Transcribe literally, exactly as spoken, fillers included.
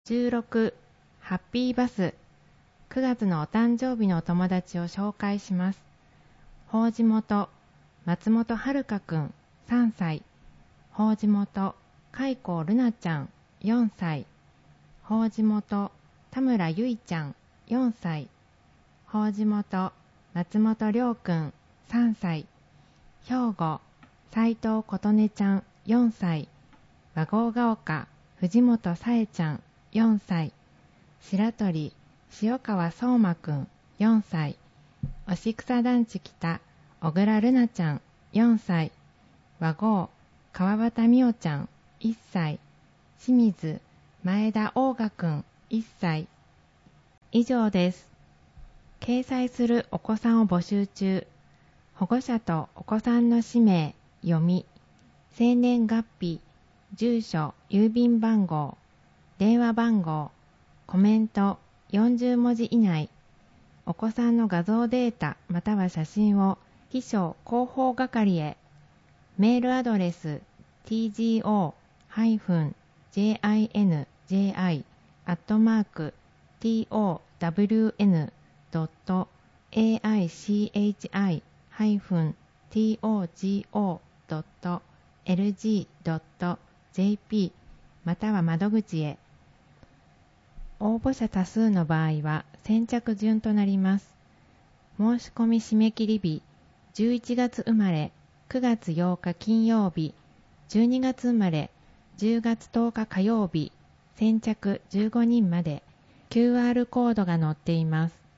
じゅうろくハッピーバスくがつのお誕生日のお友達を紹介します。法事元松本遥くんさんさい、法事元海光るなちゃんよんさい、法事元田村ゆいちゃんよんさい、法事元松本涼くんさんさい、兵庫斉藤琴音ちゃんよんさい、和合が丘藤本さえちゃんよんさい、白鳥塩川相馬くんよんさい、押草団地北小倉るなちゃんよんさい、和合川端美桜ちゃんいっさい、清水前田大賀くんいっさい。以上です。掲載するお子さんを募集中。保護者とお子さんの氏名、読み、生年月日、住所、郵便番号、電話番号、コメントよんじゅうもじ以内、お子さんの画像データまたは写真を秘書広報係へ。メールアドレス ティージーオー ジェイアイエヌジェイアイ アットマーク トウン ドット エーアイシーエイチアイ トゴ ドット エルジー ドット ジェーピー または窓口へ。応募者多数の場合は先着順となります。申し込み締め切り日じゅういちがつ生まれくがつようか金曜日、じゅうにがつ生まれじゅうがつとおか火曜日、先着じゅうごにんまで。 キューアール コードが載っています。